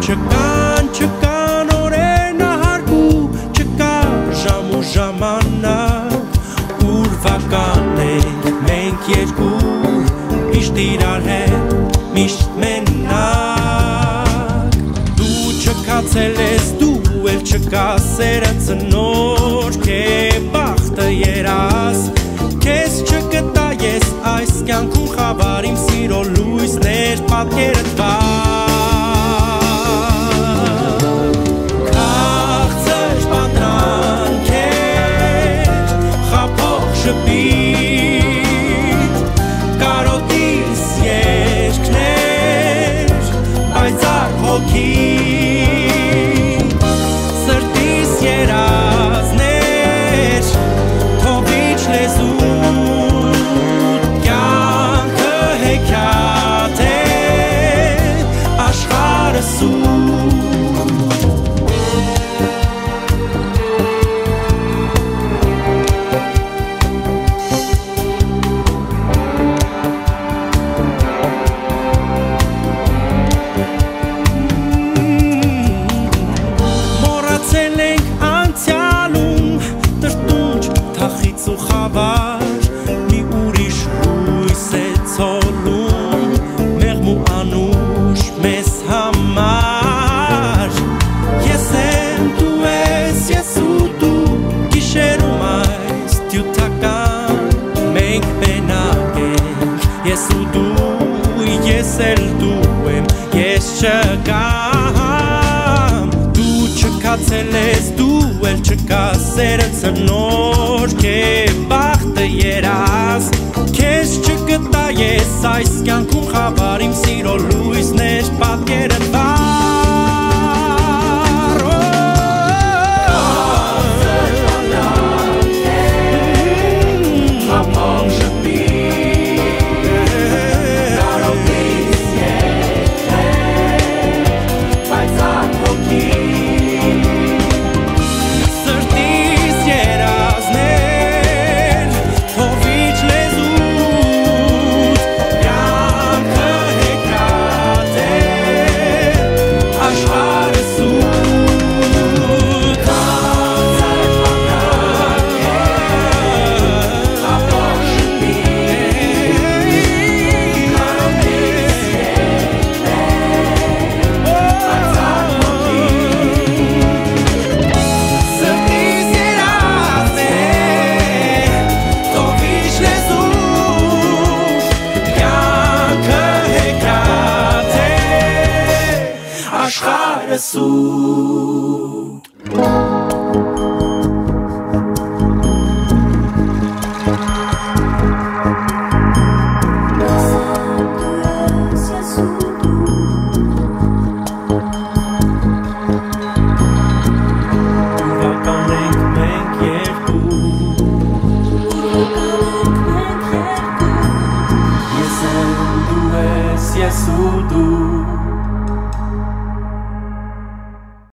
Չկան օրեն ահարգու, չկա ժամ ու ժամանակ, ուրվական ենք մենք երկու, միշտ իրար հետ, միշտ մենակ, դու չկացել ես, դու էլ չկա սերը ծնոր, քե բախտը երաս, քեզ չկտա ես այս կյանքում խավար իմ սիրո լույսներ պատկերդ Քաղցր պատրանքեր, խափող շպիտ, կարոտիս երկներ, պայծառ հոգի Սրտիս երազներ, թովիչ լեզուտ, կյանքը հեքիաթ է, աշխարհը սուտ ու խավար մի ուրիշ հույս է ցոլում մեղմ ու անուշ մեզ համար ես եմ դու ես ես ու դու գիշերում այս դյութական մենք մենակ ենք ես ու դու ես էլ դու եմ ես չկամ դու չկացել ես դու էլ չկա սերը ծնոր քե բախտը երաս քեզ չկտա ես այս կյանքում խավար իմ սիրո լույսներ պատկերդ վար խափող շպիտ կարոտիս երկներ պայծառ հոգի աշխարհը սուտ